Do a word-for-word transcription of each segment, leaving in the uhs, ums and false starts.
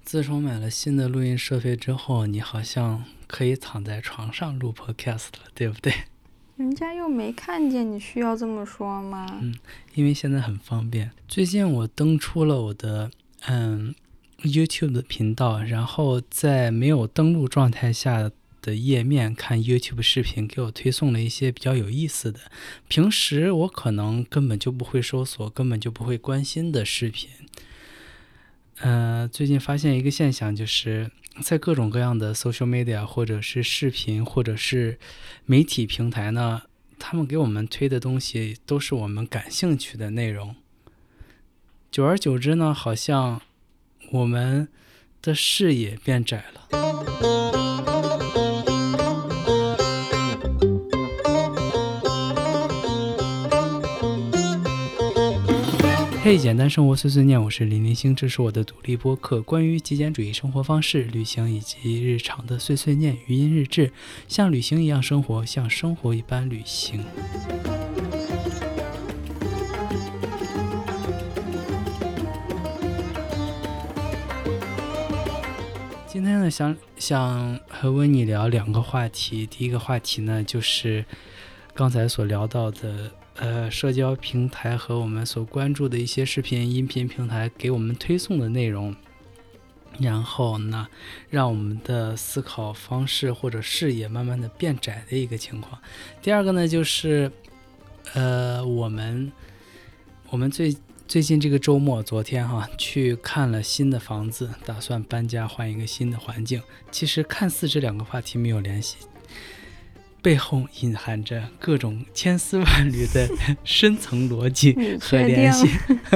自从买了新的录音设备之后，你好像可以躺在床上录 podcast 了，对不对？ 人家又没看见，你需要这么说吗？ 嗯，因为现在很方便。最近我登出了我的嗯 YouTube 的频道，然后在没有登录状态下的页面看 YouTube 视频，给我推送了一些比较有意思的，平时我可能根本就不会搜索，根本就不会关心的视频。呃，最近发现一个现象，就是在各种各样的 social media 或者是视频或者是媒体平台呢，他们给我们推的东西都是我们感兴趣的内容。久而久之呢，好像我们的视野变窄了。嘿，简单生活碎碎念，我是林林星，这是我的独立播客，关于极简主义生活方式、旅行以及日常的碎碎念语音日志，像旅行一样生活，像生活一般旅行。今天呢，想想和温妮聊两个话题。第一个话题呢，就是刚才所聊到的呃，社交平台和我们所关注的一些视频、音频平台给我们推送的内容，然后呢，让我们的思考方式或者视野慢慢的变窄的一个情况。第二个呢，就是呃，我们我们最最近这个周末，昨天哈去看了新的房子，打算搬家换一个新的环境。其实看似这两个话题没有联系，背后隐含着各种千丝万缕的深层逻辑和联系。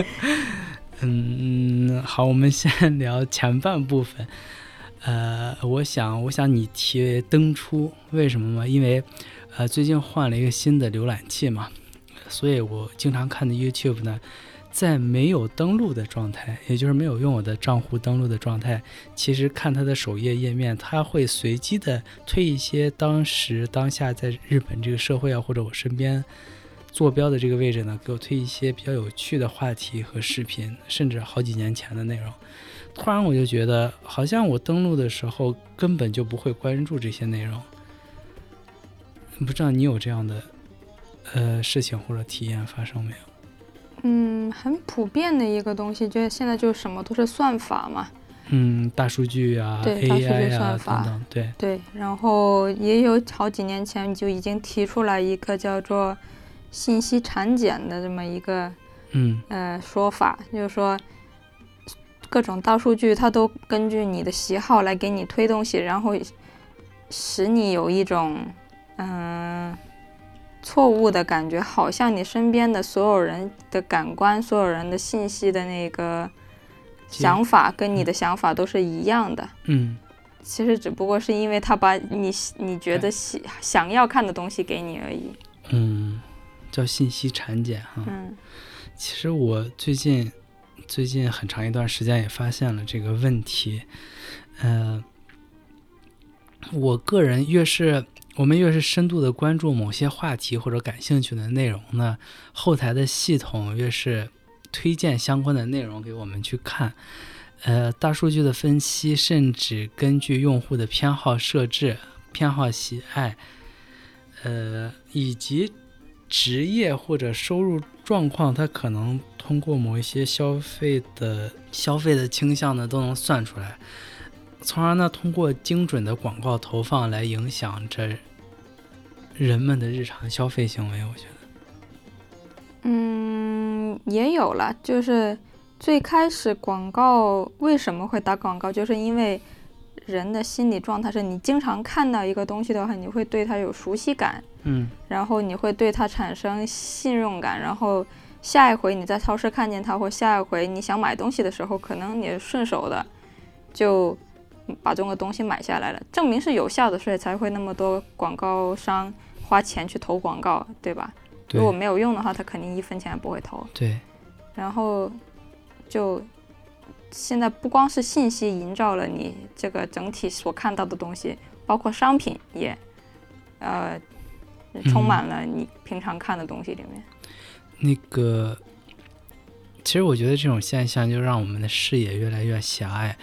嗯，好，我们先聊前半部分。呃，我想，我想你提为登出，为什么吗？因为呃，最近换了一个新的浏览器嘛，所以我经常看的 YouTube 呢，在没有登录的状态，也就是没有用我的账户登录的状态，其实看它的首页页面，它会随机的推一些当时当下在日本这个社会啊，或者我身边坐标的这个位置呢，给我推一些比较有趣的话题和视频，甚至好几年前的内容。突然我就觉得，好像我登录的时候根本就不会关注这些内容。不知道你有这样的呃事情或者体验发生没有？ 嗯，很普遍的一个东西，就是现在就什么都是算法嘛。 嗯，大数据啊， 对 A I 啊， 大数据算法等等，对对。然后也有好几年前就已经提出来一个叫做信息产检的这么一个嗯呃说法，就是说各种大数据它都根据你的喜好来给你推东西，然后使你有一种嗯。呃错误的感觉，好像你身边的所有人的感官、所有人的信息的那个想法跟你的想法都是一样的。 嗯， 其实只不过是因为他把你你觉得想要看的东西给你而已。 嗯，叫信息产检哈。 嗯， 其实我最近最近很长一段时间也发现了这个问题。呃，我个人越是我们越是深度的关注某些话题或者感兴趣的内容呢，后台的系统越是推荐相关的内容给我们去看。呃，大数据的分析甚至根据用户的偏好设置、偏好喜爱，呃，以及职业或者收入状况，它可能通过某一些消费的消费的倾向呢，都能算出来。从而呢，通过精准的广告投放来影响着人们的日常消费行为，我觉得。 嗯，也有了，就是最开始广告为什么会打广告，就是因为人的心理状态是你经常看到一个东西的话，你会对它有熟悉感， 嗯， 然后你会对它产生信任感，然后下一回你在超市看见它，或下一回你想买东西的时候，可能你顺手的就把这个东西买下来了，证明是有效的，所以才会那么多广告商花钱去投广告，对吧？ 对， 如果没有用的话，他肯定一分钱也不会投。 对。 然后就现在不光是信息营造了你这个整体所看到的东西，包括商品也呃充满了你平常看的东西里面。 嗯、那个，其实我觉得这种现象就让我们的视野越来越狭隘。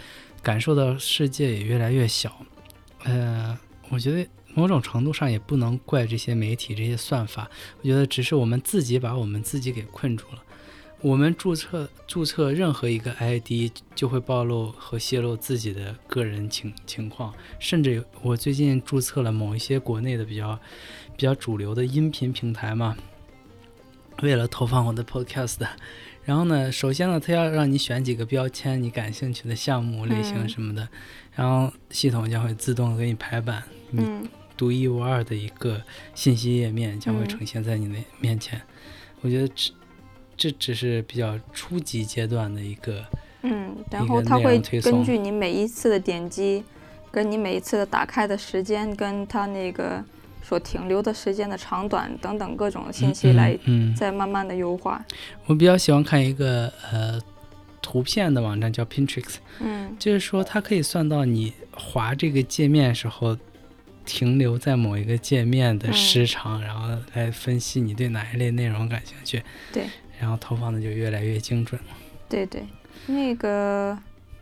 感受到世界也越来越小。呃，我觉得某种程度上也不能怪这些媒体这些算法，我觉得只是我们自己把我们自己给困住了。我们注册注册任何一个 I D 就会暴露和泄露自己的个人情情况，甚至我最近注册了某一些国内的比较比较主流的音频平台嘛，为了投放我的 podcast。 然后呢，首先呢，它要让你选几个标签，你感兴趣的项目类型什么的、嗯、然后系统将会自动给你排版，你独一无二的一个信息页面将会呈现在你的面前、嗯、我觉得这这只是比较初级阶段的一个嗯，然后它会根据你每一次的点击跟你每一次的打开的时间跟它那个所停留的时间的长短等等各种信息来再慢慢的优化、嗯嗯嗯、 我比较喜欢看一个呃图片的网站叫 Pinterest， 嗯， 就是说它可以算到你滑这个界面时候停留在某一个界面的时长、嗯、然后来分析你对哪一类内容感兴趣， 对， 然后投放的就越来越精准了。 对对，那个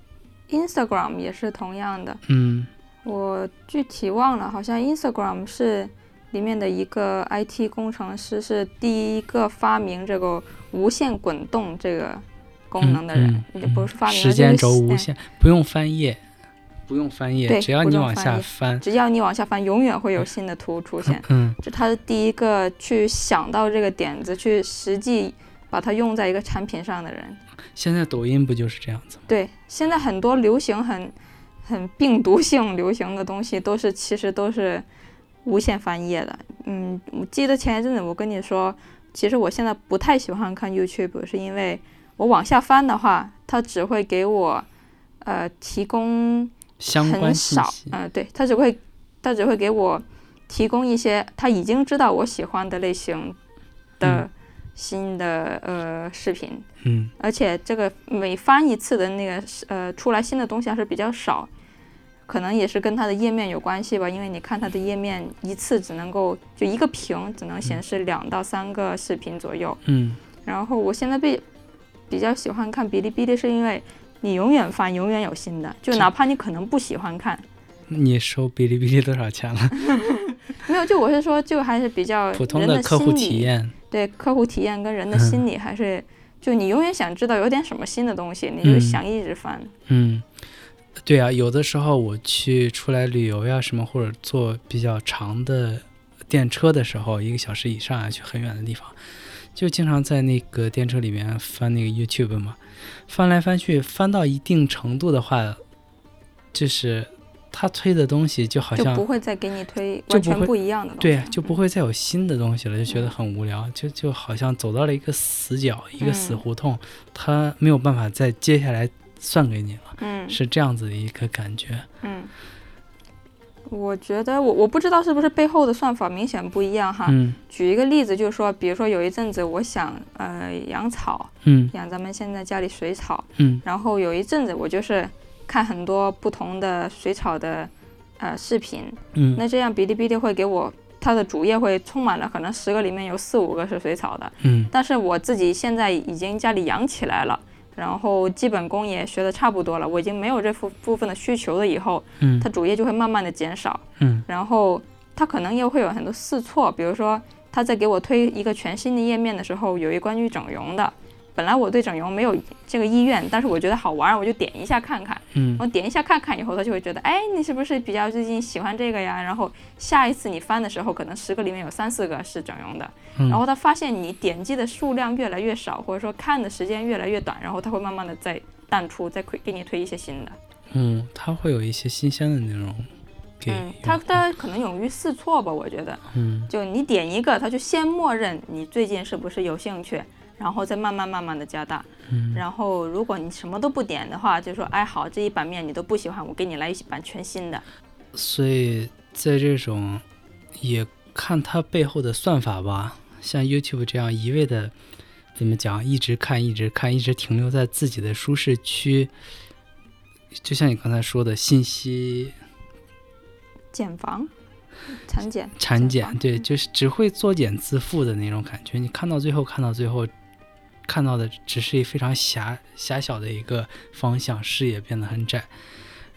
Instagram 也是同样的， 嗯， 我具体忘了，好像 Instagram 是里面的一个 I T 工程师是第一个发明这个无限滚动这个功能的人，嗯嗯、也不是发明时间轴无限、就是哎、不用翻页不用翻页，只要你往下翻， 只要你往下翻，永远会有新的图出现。 嗯， 这他是第一个去想到这个点子，去实际把它用在一个产品上的人。 现在抖音不就是这样子吗？ 对，现在很多流行很很病毒性流行的东西，都是其实都是无限翻页的。嗯，我记得前一阵子我跟你说，其实我现在不太喜欢看 YouTube， 是因为我往下翻的话，它只会给我呃提供相关信息， 很少，嗯、呃，对，他只会，他只会给我提供一些他已经知道我喜欢的类型的新的、嗯、呃视频， 嗯， 而且这个每翻一次的那个呃出来新的东西还是比较少，可能也是跟它的页面有关系吧，因为你看它的页面一次只能够就一个屏只能显示两到三个视频左右， 嗯， 然后我现在比比较喜欢看哔哩哔哩，是因为你永远翻永远有新的，就哪怕你可能不喜欢看。 你收哔哩哔哩多少钱了？ 没有，就我是说就还是比较普通的客户体验， 对，客户体验跟人的心理还是、嗯、就你永远想知道有点什么新的东西，你就想一直翻。 嗯，嗯对啊，有的时候我去出来旅游呀什么，或者坐比较长的电车的时候，一个小时以上啊，去很远的地方，就经常在那个电车里面翻那个 YouTube 嘛，翻来翻去，翻到一定程度的话，就是他推的东西就好像就不会再给你推完全不一样的东西， 对，就不会再有新的东西了，就觉得很无聊，嗯、就就好像走到了一个死角，一个死胡同，他、嗯、没有办法再接下来算给你了， 嗯， 是这样子的一个感觉。 嗯，我觉得我我不知道是不是背后的算法明显不一样哈。 嗯， 举一个例子，就是说，比如说有一阵子我想呃养草， 嗯， 养咱们现在家里水草， 嗯， 然后有一阵子我就是看很多不同的水草的呃视频， 嗯， 那这样哔哩哔哩会给我它的主页会充满了，可能十个里面有四五个是水草的， 嗯， 但是我自己现在已经家里养起来了。然后基本功也学得差不多了，我已经没有这部分的需求了以后， 嗯， 它主页就会慢慢的减少， 嗯， 然后它可能也会有很多试错，比如说它在给我推一个全新的页面的时候，有一关于整容的，本来我对整容没有这个意愿，但是我觉得好玩，我就点一下看看， 嗯， 我点一下看看以后，他就会觉得，哎，你是不是比较最近喜欢这个呀？然后下一次你翻的时候，可能十个里面有三四个是整容的， 嗯， 然后他发现你点击的数量越来越少，或者说看的时间越来越短，然后他会慢慢的再淡出，再给你推一些新的。 嗯，他会有一些新鲜的内容给， 嗯，他他可能勇于试错吧，我觉得， 嗯， 就你点一个，他就先默认你最近是不是有兴趣。然后再慢慢慢慢的加大， 嗯， 然后如果你什么都不点的话，就说哎好，这一版面你都不喜欢，我给你来一版全新的。 所以在这种也看它背后的算法吧，像 YouTube 这样一味的怎么讲，一直看一直看一直停留在自己的舒适区，就像你刚才说的信息减防产检产检，对，就是只会作茧自缚的那种感觉，你看到最后看到最后看到的只是非常狭狭小的一个方向，视野变得很窄，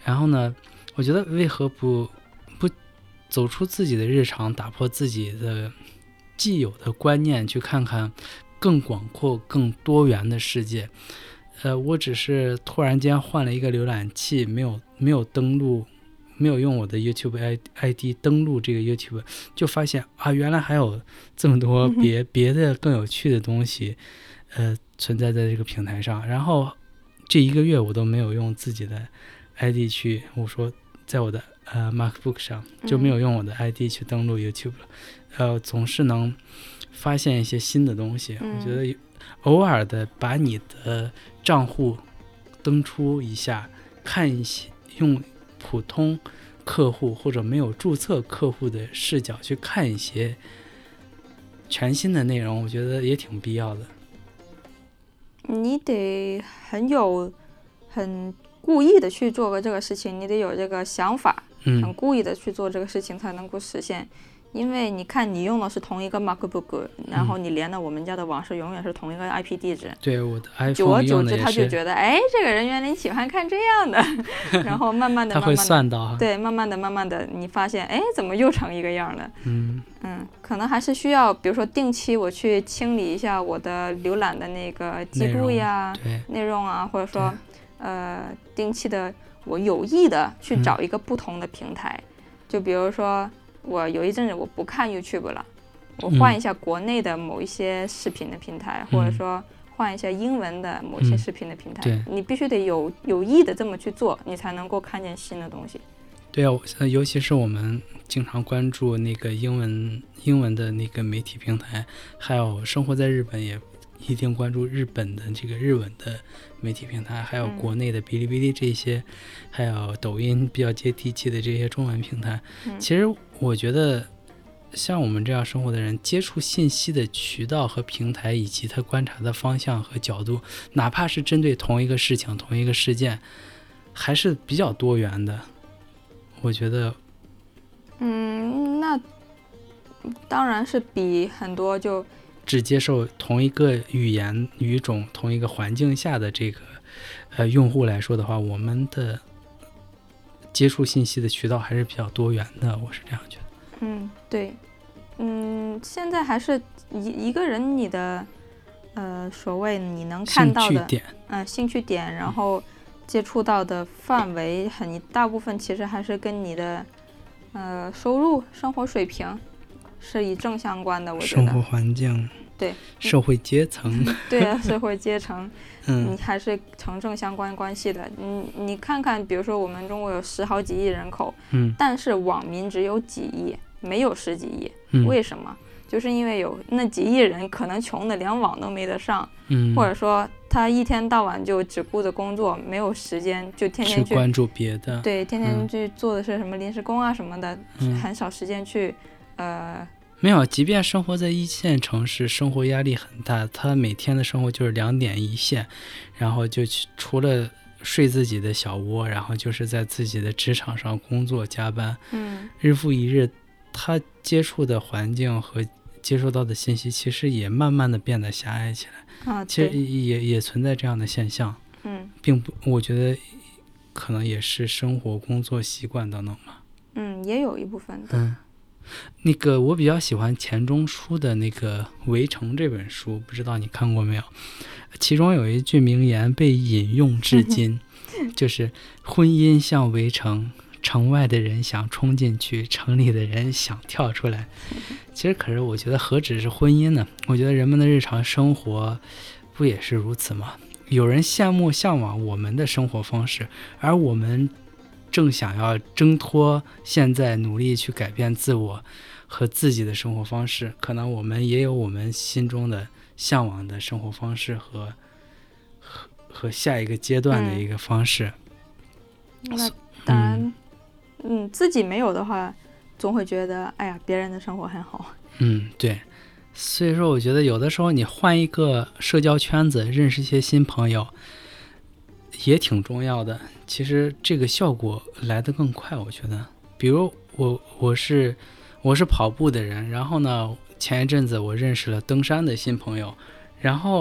然后呢，我觉得为何不不走出自己的日常，打破自己的既有的观念，去看看更广阔、更多元的世界。呃，我只是突然间换了一个浏览器，没有没有登录，没有用我的 YouTube I D 登录这个 YouTube， 就发现啊，原来还有这么多别、嗯、别的更有趣的东西，呃，存在在这个平台上。然后这一个月我都没有用自己的 I D 去，我说在我的呃 MacBook 上就没有用我的 I D 去登录 YouTube 了，嗯、呃，总是能发现一些新的东西。 嗯、 我觉得偶尔的把你的账户登出一下，看一些用普通客户或者没有注册客户的视角去看一些全新的内容，我觉得也挺必要的。 你得很有很故意的去做个这个事情，你得有这个想法， 嗯， 很故意的去做这个事情才能够实现。因为你看你用的是同一个 MacBook， 然后你连的我们家的网是永远是同一个 I P 地址。 对，我的 iPhone 久而久之用的也是， 他就觉得，哎，这个人原来喜欢看这样的，然后慢慢的， 他会算到， 对，慢慢的，慢慢的，你发现，哎，怎么又成一个样了？ 嗯嗯，可能还是需要，比如说定期我去清理一下我的浏览的那个记录呀、 内容, 内容啊，或者说，呃，定期的我有意的去找一个不同的平台，嗯、就比如说。我有一阵子我不看 YouTube 了，我换一下国内的某一些视频的平台，嗯、或者说换一下英文的某一些视频的平台。 嗯、 你必须得有有意的这么去做，你才能够看见新的东西。 对啊，尤其是我们经常关注那个英文英文的那个媒体平台，还有生活在日本也一定关注日本的这个日文的媒体平台，还有国内的哔哩哔哩这些、嗯、还有抖音比较接地气的这些中文平台、嗯、其实我觉得像我们这样生活的人，接触信息的渠道和平台以及他观察的方向和角度，哪怕是针对同一个事情同一个事件，还是比较多元的。我觉得嗯，那当然是比很多就只接受同一个语言语种同一个环境下的这个呃用户来说的话，我们的接触信息的渠道还是比较多元的，我是这样觉得。 嗯，对，嗯，现在还是一一个人你的呃所谓你能看到的兴趣点， 嗯、呃，兴趣点，然后接触到的范围很一大部分其实还是跟你的呃收入、生活水平是以正相关的，我觉得。 生活环境， 对， 社会阶层， 对啊，社会阶层， 嗯， 你还是成正相关关系的。你你看看，比如说我们中国有十好几亿人口， 嗯， 但是网民只有几亿，没有十几亿， 嗯、 为什么？就是因为有那几亿人可能穷的连网都没得上， 嗯， 或者说他一天到晚就只顾着工作，没有时间就天天去关注别的， 对，天天去做的是什么临时工啊什么的， 嗯、 很少时间去呃。 没有，即便生活在一线城市，生活压力很大，他每天的生活就是两点一线，然后就除了睡自己的小窝，然后就是在自己的职场上工作加班， 嗯， 日复一日，他接触的环境和接收到的信息其实也慢慢的变得狭隘起来， 啊， 其实也也存在这样的现象， 嗯， 并不，我觉得可能也是生活、工作习惯等等吧， 嗯，也有一部分的， 嗯。那个我比较喜欢钱钟书的那个《围城》这本书，不知道你看过没有？其中有一句名言被引用至今，就是婚姻像围城，城外的人想冲进去，城里的人想跳出来。其实可是我觉得何止是婚姻呢？我觉得人们的日常生活不也是如此吗？有人羡慕向往我们的生活方式，而我们正想要挣脱现在，努力去改变自我和自己的生活方式，可能我们也有我们心中的向往的生活方式和和, 和下一个阶段的一个方式。 嗯、那当然，嗯, 嗯，自己没有的话，总会觉得哎呀，别人的生活很好。 嗯，对。所以说，我觉得有的时候你换一个社交圈子，认识一些新朋友，也挺重要的。其实这个效果来得更快，我觉得。比如我我是我是跑步的人，然后呢，前一阵子我认识了登山的新朋友，然后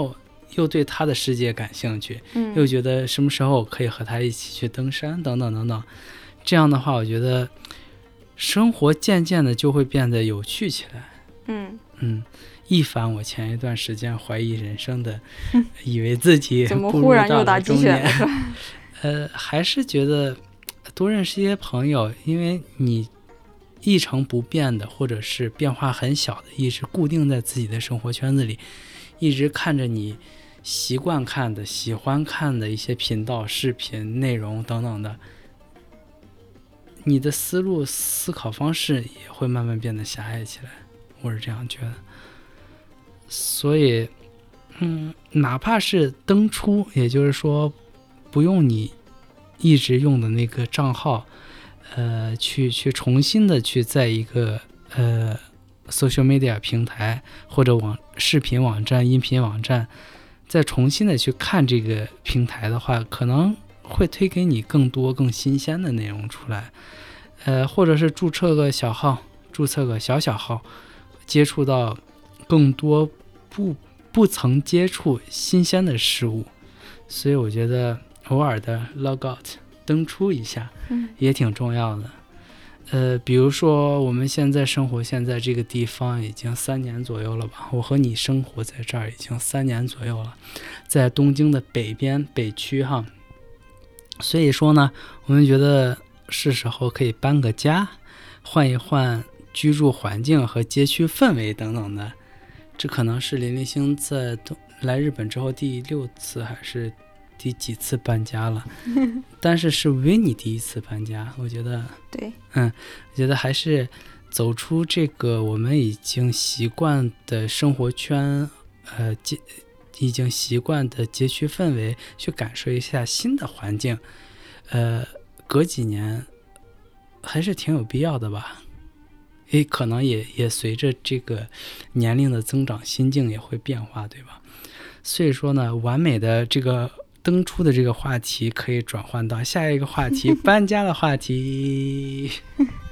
又对他的世界感兴趣， 嗯， 又觉得什么时候可以和他一起去登山等等等等。这样的话，我觉得生活渐渐的就会变得有趣起来。 嗯嗯，一反我前一段时间怀疑人生的，以为自己怎么步入忽然又到打鸡血了了中年， 是吧？ 呃，还是觉得多认识一些朋友，因为你一成不变的，或者是变化很小的，一直固定在自己的生活圈子里，一直看着你习惯看的、喜欢看的一些频道、视频内容等等的，你的思路、思考方式也会慢慢变得狭隘起来，我是这样觉得。所以，嗯，哪怕是登出，也就是说，不用你一直用的那个账号，呃，去去重新的去在一个呃 social media 平台或者网视频网站、音频网站，再重新的去看这个平台的话，可能会推给你更多更新鲜的内容出来，呃，或者是注册个小号，注册个小小号，接触到更多不不曾接触新鲜的事物，所以我觉得偶尔的 log out 登出一下也挺重要的。呃，比如说我们现在生活现在这个地方已经三年左右了吧，我和你生活在这儿已经三年左右了，在东京的北边北区哈，所以说呢，我们觉得是时候可以搬个家，换一换居住环境和街区氛围等等的。这可能是林立星在来日本之后第六次还是第几次搬家了，但是是维尼第一次搬家，我觉得对， 嗯，我觉得还是走出这个我们已经习惯的生活圈，呃，街已经习惯的街区氛围，去感受一下新的环境，呃，隔几年还是挺有必要的吧。也可能也也随着这个年龄的增长，心境也会变化，对吧？所以说呢，完美的这个登出的这个话题可以转换到下一个话题，搬家的话题。